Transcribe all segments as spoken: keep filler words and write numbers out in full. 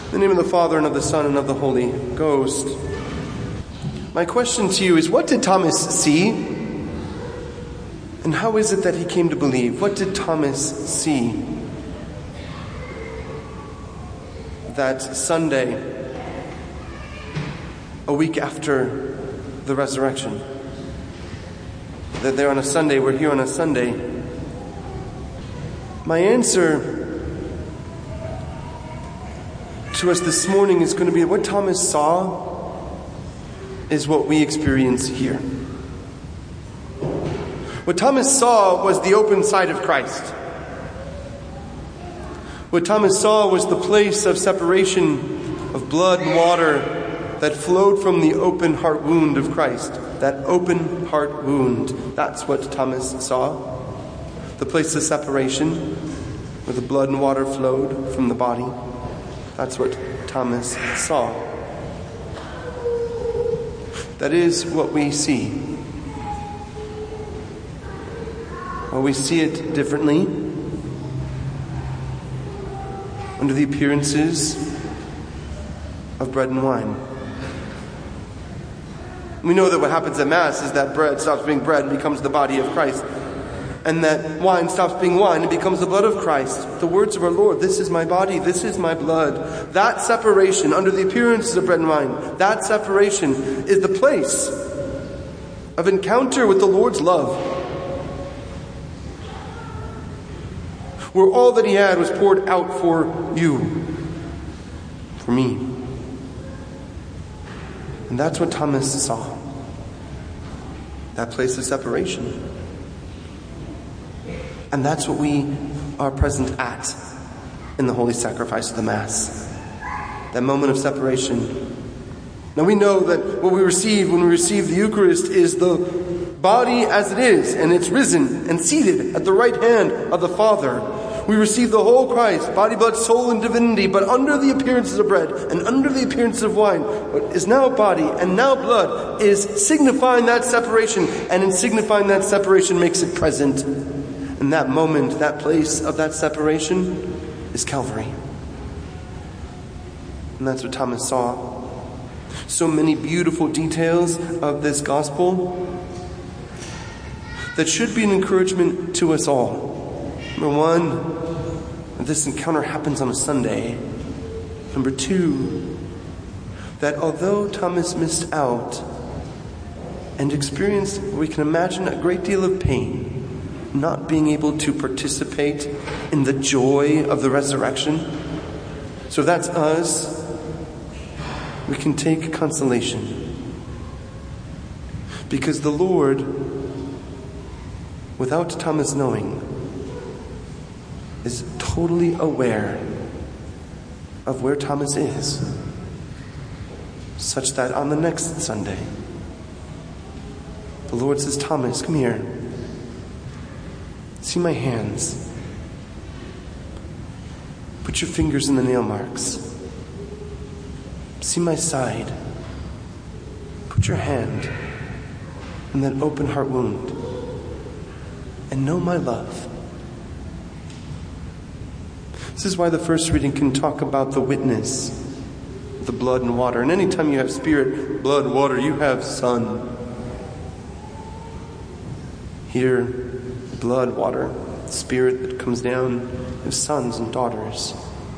In the name of the Father, and of the Son, and of the Holy Ghost. My question to you is, what did Thomas see? And how is it that he came to believe? What did Thomas see that Sunday, a week after the resurrection? That there on a Sunday, we're here on a Sunday. My answer to us this morning is going to be what Thomas saw is what we experience here. What Thomas saw was the open side of Christ. What Thomas saw was the place of separation of blood and water that flowed from the open heart wound of Christ. That open heart wound. That's what Thomas saw. The place of separation where the blood and water flowed from the body. That's what Thomas saw. That is what we see. Well, we see it differently under the appearances of bread and wine. We know that what happens at Mass is that bread stops being bread and becomes the body of Christ. And that wine stops being wine and becomes the blood of Christ. The words of our Lord, this is my body, this is my blood. That separation under the appearances of bread and wine, that separation is the place of encounter with the Lord's love. Where all that he had was poured out for you, for me. And that's what Thomas saw. That place of separation. And that's what we are present at in the holy sacrifice of the Mass. That moment of separation. Now we know that what we receive when we receive the Eucharist is the body as it is, and it's risen and seated at the right hand of the Father. We receive the whole Christ, body, blood, soul, and divinity, but under the appearances of bread and under the appearances of wine, what is now body and now blood is signifying that separation, and in signifying that separation makes it present. And that moment, that place of that separation is Calvary. And that's what Thomas saw. So many beautiful details of this gospel that should be an encouragement to us all. Number one, this encounter happens on a Sunday. Number two, that although Thomas missed out and experienced, we can imagine, a great deal of pain, not being able to participate in the joy of the resurrection. So that's us. We can take consolation. Because the Lord, without Thomas knowing, is totally aware of where Thomas is, such that on the next Sunday, the Lord says, Thomas, come here. See my hands. Put your fingers in the nail marks. See my side. Put your hand in that open heart wound. And know my love. This is why the first reading can talk about the witness, the blood and water. And anytime you have spirit, blood, water, you have Son. Here, blood, water, spirit that comes down as sons and daughters.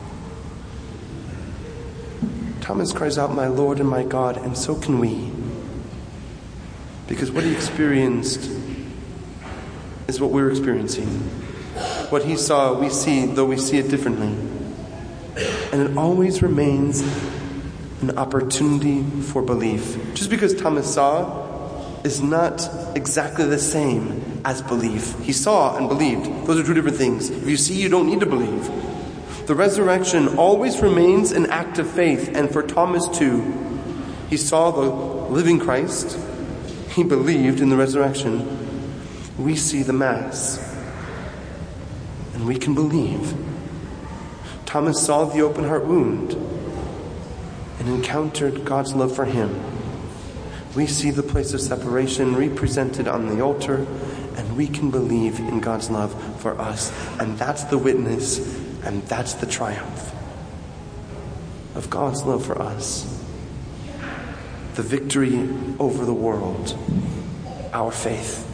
Thomas cries out, my Lord and my God, and so can we. Because what he experienced is what we're experiencing. What he saw, we see, though we see it differently. And it always remains an opportunity for belief. Just because Thomas saw is not exactly the same as belief. He saw and believed. Those are two different things. If you see, you don't need to believe. The resurrection always remains an act of faith. And for Thomas too, he saw the living Christ. He believed in the resurrection. We see the Mass. And we can believe. Thomas saw the open heart wound and encountered God's love for him. We see the place of separation represented on the altar, and we can believe in God's love for us. And that's the witness, and that's the triumph. of God's love for us, the victory over the world, our faith.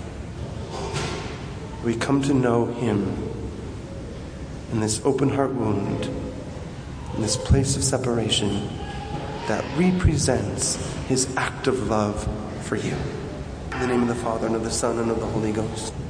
We come to know him in this open heart wound, in this place of separation that represents his act of love for you. In the name of the Father, and of the Son, and of the Holy Ghost.